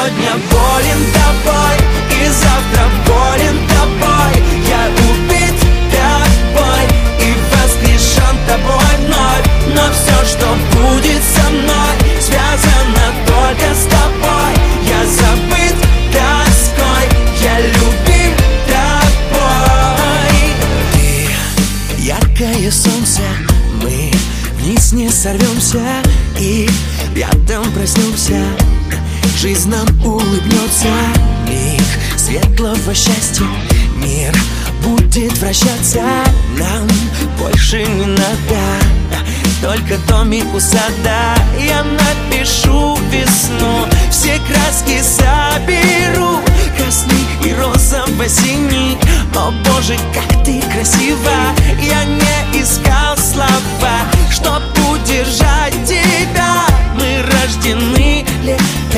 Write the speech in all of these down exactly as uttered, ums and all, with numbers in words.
Сегодня болен тобой, и завтра болен тобой. Я убит тобой и воскрешен тобой вновь. Но все, что будет со мной, связано только с тобой. Я забыт тоской, я любим тобой. Ты яркое солнце, мы вниз не сорвемся и рядом проснемся. Жизнь нам улыбнется, миг светлого счастья. Мир будет вращаться, нам больше не надо только домик у сада. Я напишу весну, все краски соберу, красный и розово-синий. О боже, как ты красива! Я не искал слова, чтоб удержать тебя. Мы рождены летать.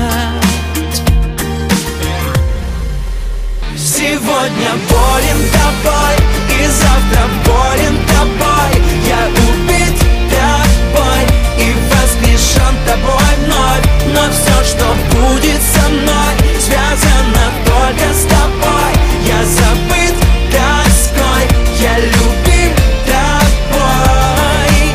Сегодня болен тобой, и завтра болен тобой. Я убит тобой и воскрешен тобой вновь. Но все, что будет со мной, связано только с тобой. Я забыт тоской, я любим тобой.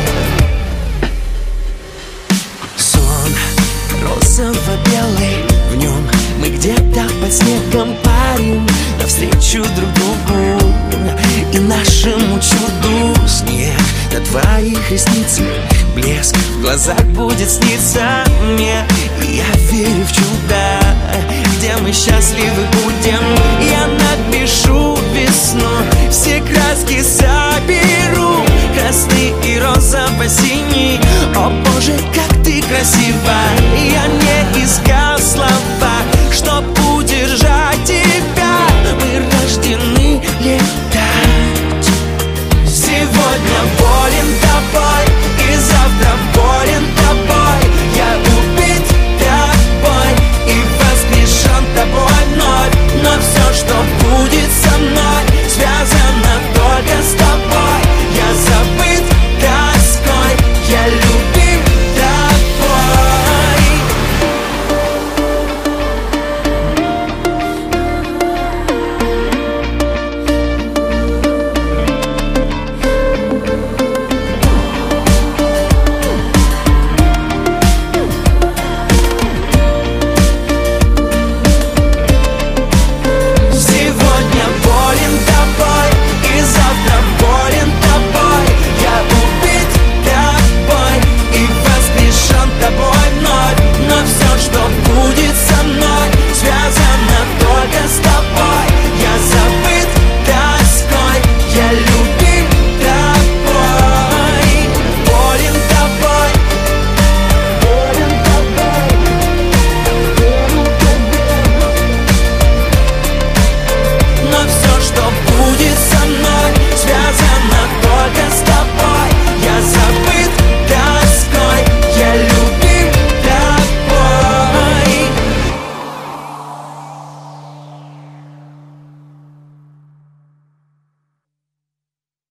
Сон розово-белый, в нем мы где-то под снегом парим навстречу друг другу и нашему чуду. Снег на твоих ресницах, блеск в глазах будет сниться мне. И я верю в чудо, где мы счастливы будем. Я напишу весну, все краски соберу, красный и розово-синий. О боже, как ты красива! Я не искал слов,